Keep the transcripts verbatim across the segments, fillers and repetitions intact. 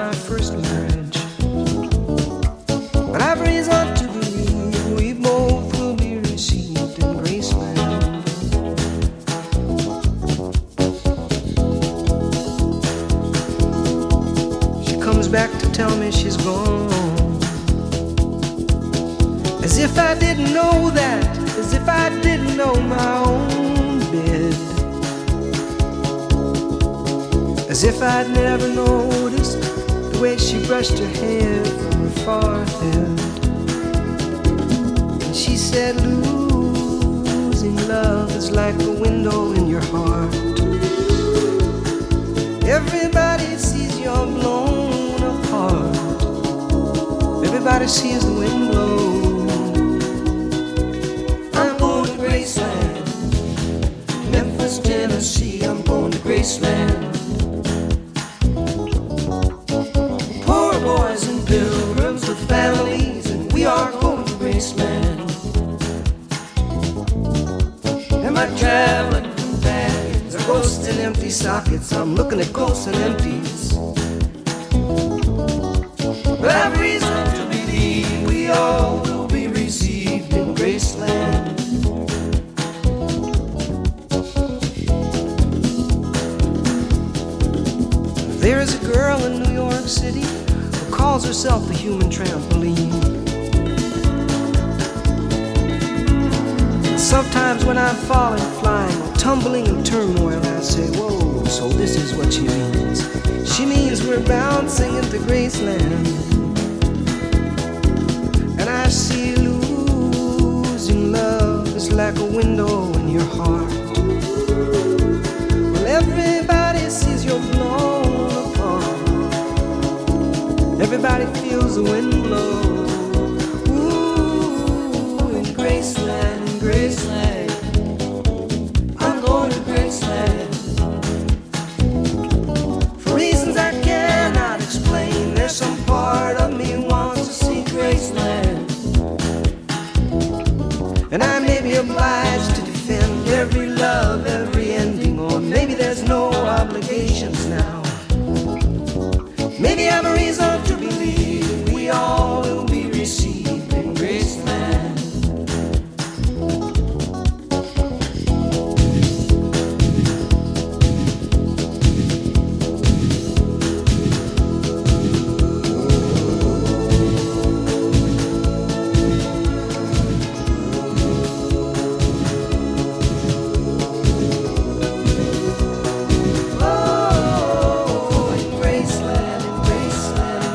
my first marriage. But I've reason to believe we both will be received in Graceland. She comes back to tell me she's gone, as if I didn't know that, as if I didn't know my own bed, as if I'd never noticed the way she brushed her hair from her forehead. And she said, losing love is like a window in your heart. Everybody sees you're blown apart. Everybody sees the wind blow. I'm going to Graceland, Memphis, Tennessee. I'm going to Graceland. Poor boys and pilgrims with families, and we are going to Graceland. Am I traveling companions or ghosts in empty sockets? I'm looking at ghosts and empties. But I've reason to believe we all will be received in Graceland. There is a girl in New York City who calls herself the human trampoline. Sometimes when I'm falling, flying, or tumbling in turmoil, I say, whoa, so this is what she means. She means we're bouncing into Graceland. And I see losing love is like a window in your heart. Well, everybody sees you're blown apart. Everybody feels the wind blow. Ooh, in Graceland, in Graceland, I'm going to Graceland. For reasons I cannot explain, there's some part of me wants to see Graceland. And I may be obliged to defend every love, every ending, or maybe there's no obligations now. Maybe I have a reason to believe we all will be received in Graceland. Oh, in Graceland, in Graceland,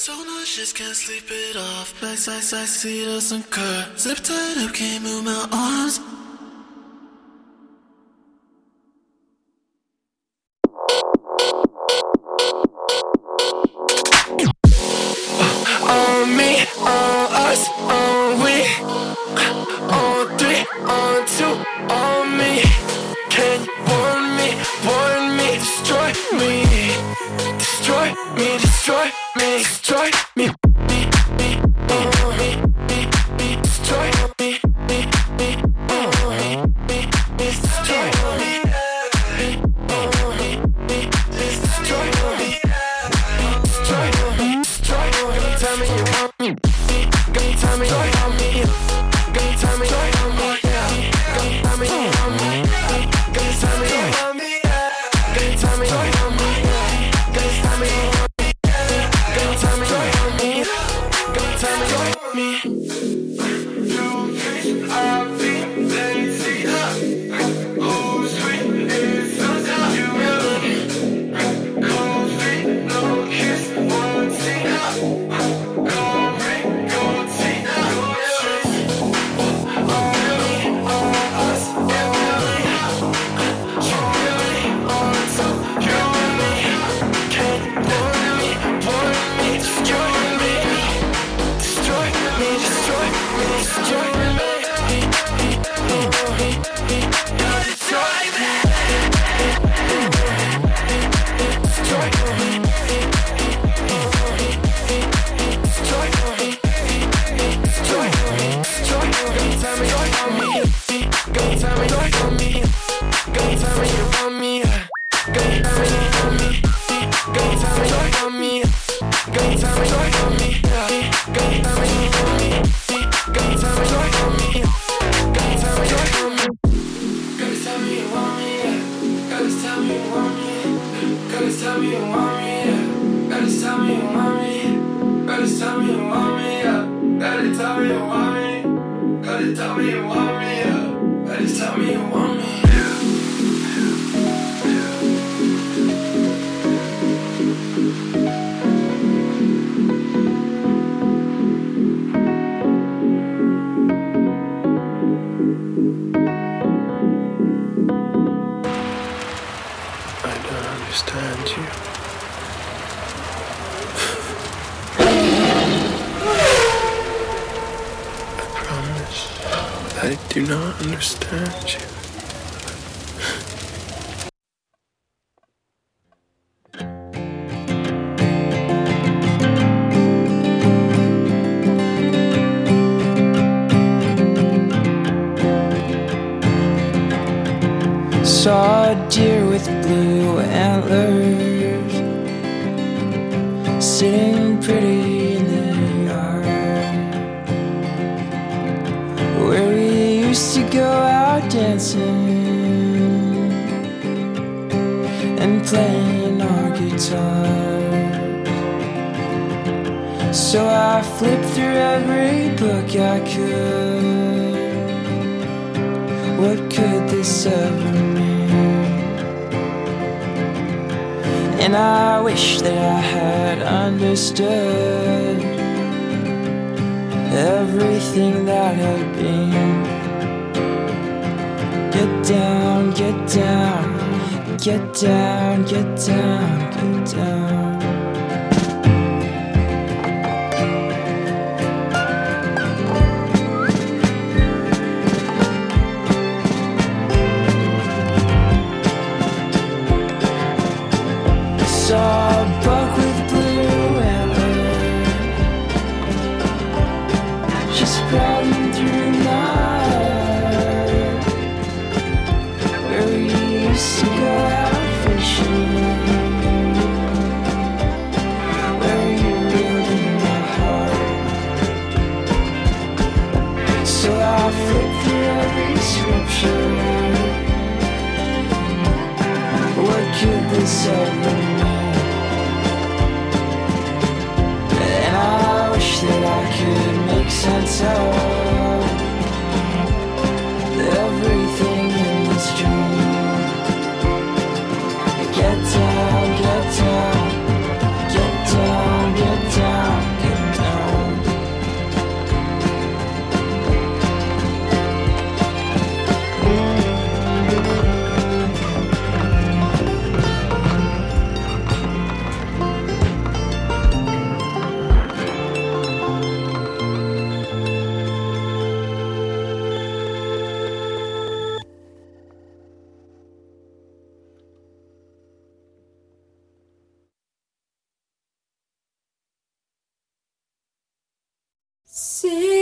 so nauseous, can't sleep it off. Back, side, side, see doesn't curve. Zip tied up, can't move my arms. On me, on us, on we, on three, on two, on me. Can you warn me, warn me, destroy me, destroy me, destroy me, destroy me, me, me, me, me, me, me, destroy me, me, me, me, me, me, destroy me, me, me, me, me, destroy me, destroy me, destroy me. Tell me you want me, go tell me you want me, go tell me you want me, go tell me you want me, go tell me you want me, go tell me you want me, go tell me you want me, go tell me you want me, go tell me you want me. I've been lazy, oh sweet, it's so down you really. No feet, no kiss, one thing up. I do not understand you. Saw a deer with blue antlers sitting pretty in the yard where we used to go out dancing and playing our guitars. So I flipped through every book I could. What could this ever mean? And I wish that I had understood everything that had been. Get down, get down, get down, get down, get down. Saw a buck with blue antlers just sprouting through night where we used to go out fishing, where you reeled in my heart. So I flipped through every scripture. What could this ever mean? see.